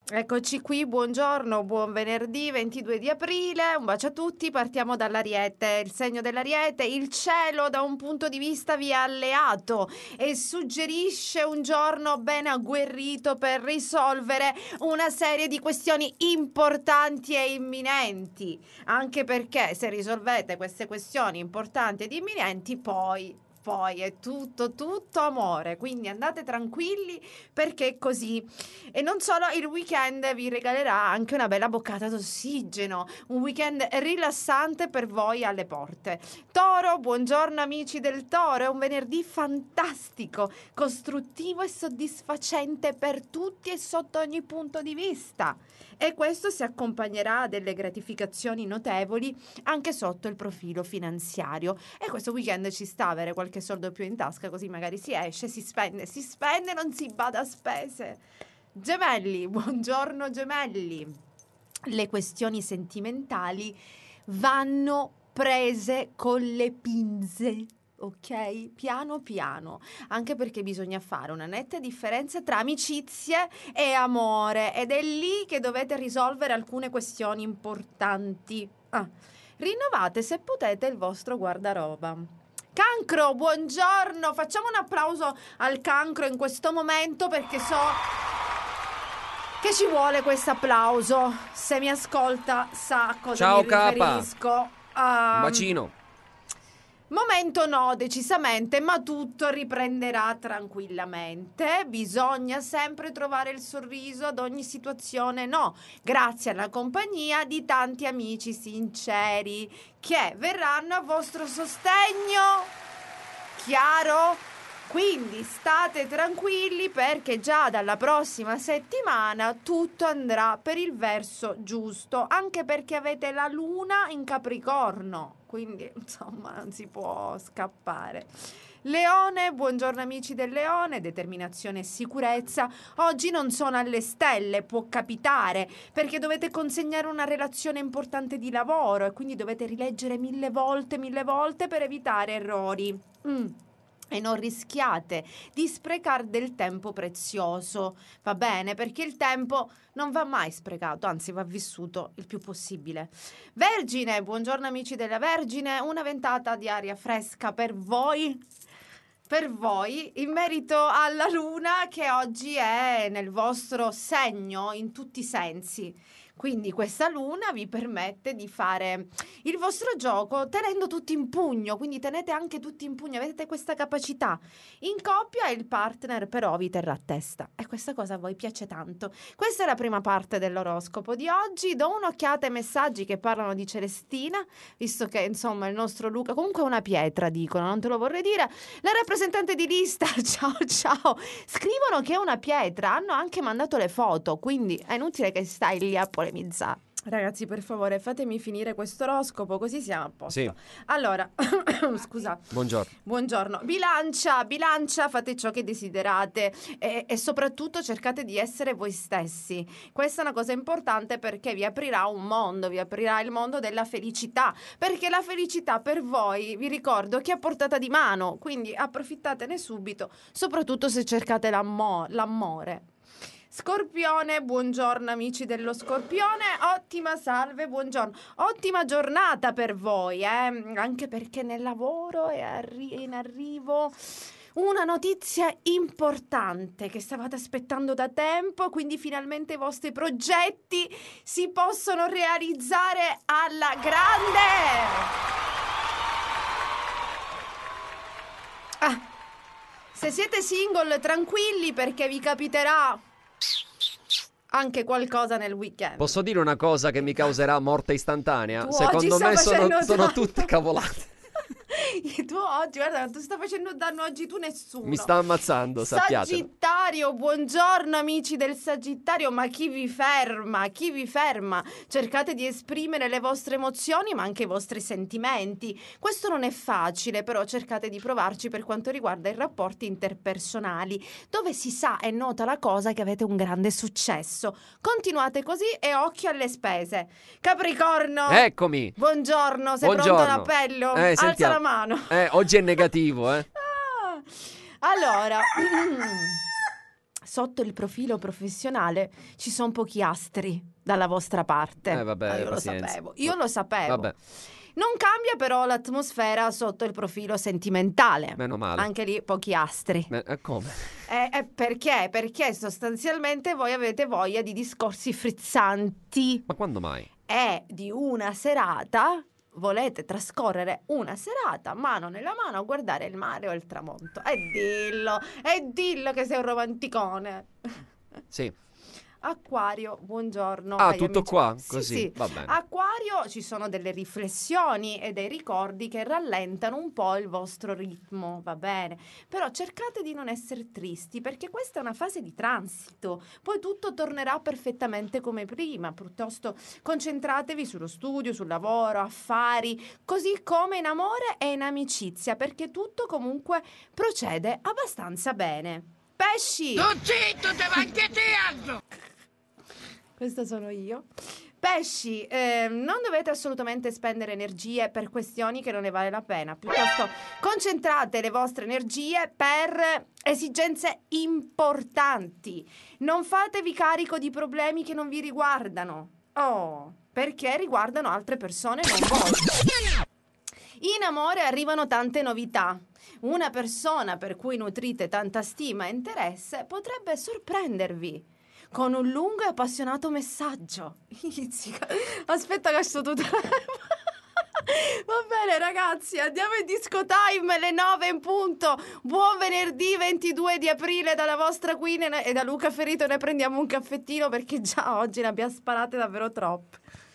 Eccoci qui, buongiorno, buon venerdì 22 di aprile, un bacio a tutti, partiamo dall'Ariete, il segno dell'Ariete, il cielo da un punto di vista vi è alleato e suggerisce un giorno ben agguerrito per risolvere una serie di questioni importanti e imminenti, anche perché se risolvete queste questioni importanti ed imminenti poi è tutto amore, quindi andate tranquilli perché è così. E non solo, il weekend vi regalerà anche una bella boccata d'ossigeno, un weekend rilassante per voi alle porte. Toro, buongiorno amici del Toro, è un venerdì fantastico, costruttivo e soddisfacente per tutti e sotto ogni punto di vista. E questo si accompagnerà a delle gratificazioni notevoli anche sotto il profilo finanziario. E questo weekend ci sta avere qualche soldo più in tasca, così magari si esce, si spende, non si bada a spese. Gemelli, buongiorno gemelli. Le questioni sentimentali vanno prese con le pinze. Ok? Piano piano, anche perché bisogna fare una netta differenza tra amicizie e amore ed è lì che dovete risolvere alcune questioni importanti. Rinnovate se potete il vostro guardaroba. Cancro, buongiorno, facciamo un applauso al cancro in questo momento perché so che ci vuole questo applauso. Se mi ascolta sa a cosa Ciao mi capa, riferisco. un bacino. Momento no, decisamente, ma tutto riprenderà tranquillamente. Bisogna sempre trovare il sorriso ad ogni situazione, no, grazie alla compagnia di tanti amici sinceri che verranno a vostro sostegno. Chiaro? Quindi state tranquilli perché già dalla prossima settimana tutto andrà per il verso giusto, anche perché avete la luna in Capricorno, quindi insomma non si può scappare. Leone, buongiorno amici del Leone, determinazione e sicurezza. Oggi non sono alle stelle, può capitare, perché dovete consegnare una relazione importante di lavoro e quindi dovete rileggere mille volte per evitare errori. E non rischiate di sprecare del tempo prezioso, va bene? Perché il tempo non va mai sprecato, anzi va vissuto il più possibile. Vergine, buongiorno amici della Vergine, una ventata di aria fresca per voi in merito alla luna che oggi è nel vostro segno in tutti i sensi. Quindi questa luna vi permette di fare il vostro gioco tenendo tutti in pugno, quindi tenete anche tutti in pugno, avete questa capacità. In coppia il partner però vi terrà a testa e questa cosa a voi piace tanto. Questa è la prima parte dell'oroscopo di oggi. Do un'occhiata ai messaggi che parlano di Celestina, visto che insomma il nostro Luca comunque è una pietra, dicono, non te lo vorrei dire. La rappresentante di lista, ciao, scrivono che è una pietra, hanno anche mandato le foto, quindi è inutile che stai lì a polemizzare. Ragazzi, per favore, fatemi finire questo oroscopo, così siamo a posto. Sì. Allora, scusa. Buongiorno. Bilancia, fate ciò che desiderate e soprattutto cercate di essere voi stessi. Questa è una cosa importante perché vi aprirà un mondo, vi aprirà il mondo della felicità, perché la felicità per voi, vi ricordo, che è a portata di mano, quindi approfittatene subito, soprattutto se cercate l'amore. Scorpione, buongiorno amici dello Scorpione, ottima salve, buongiorno, ottima giornata per voi, anche perché nel lavoro è in arrivo una notizia importante che stavate aspettando da tempo, quindi finalmente i vostri progetti si possono realizzare alla grande. Se siete single, tranquilli perché vi capiterà anche qualcosa nel weekend. Posso dire una cosa che mi causerà morte istantanea? Tu Secondo oggi me sono tanto. tutte cavolate. Tu oggi, guarda, tu stai facendo danno oggi tu nessuno. Mi sta ammazzando, sappiatelo. Sagittario, buongiorno amici del Sagittario, ma chi vi ferma? Cercate di esprimere le vostre emozioni, ma anche i vostri sentimenti. Questo non è facile, però cercate di provarci per quanto riguarda i rapporti interpersonali, dove si sa e nota la cosa che avete un grande successo. Continuate così e occhio alle spese. Capricorno, Eccomi. buongiorno, sei Buongiorno. pronto all'appello? Alza Sentiamo. la mano. Oggi è negativo, Allora, sotto il profilo professionale ci sono pochi astri dalla vostra parte. Vabbè, io pazienza. lo sapevo. Vabbè, Non cambia però l'atmosfera sotto il profilo sentimentale. meno male. Anche lì pochi astri. Come? Perché? Perché sostanzialmente voi avete voglia di discorsi frizzanti Ma quando mai? e di una serata. Volete trascorrere una serata mano nella mano a guardare il mare o il tramonto. E dillo che sei un romanticone. Sì. Acquario, buongiorno. Ah, agli tutto amici. qua? Sì, Così, sì. va bene. Acquario, ci sono delle riflessioni e dei ricordi che rallentano un po' il vostro ritmo, va bene? Però cercate di non essere tristi, perché questa è una fase di transito. Poi tutto tornerà perfettamente come prima. Piuttosto concentratevi sullo studio, sul lavoro, affari, così come in amore e in amicizia, perché tutto comunque procede abbastanza bene. Pesci! Zitto, te va anche teatro! Questa sono io. Pesci, non dovete assolutamente spendere energie per questioni che non ne vale la pena. Piuttosto concentrate le vostre energie per esigenze importanti. Non fatevi carico di problemi che non vi riguardano. Perché riguardano altre persone, non voi. In amore arrivano tante novità. Una persona per cui nutrite tanta stima e interesse potrebbe sorprendervi con un lungo e appassionato messaggio. Aspetta che sto tutto. Va bene ragazzi, andiamo in disco time, le 9 in punto. Buon venerdì 22 di aprile dalla vostra Queen e da Luca Ferito. Noi prendiamo un caffettino perché già oggi ne abbiamo sparate davvero troppe.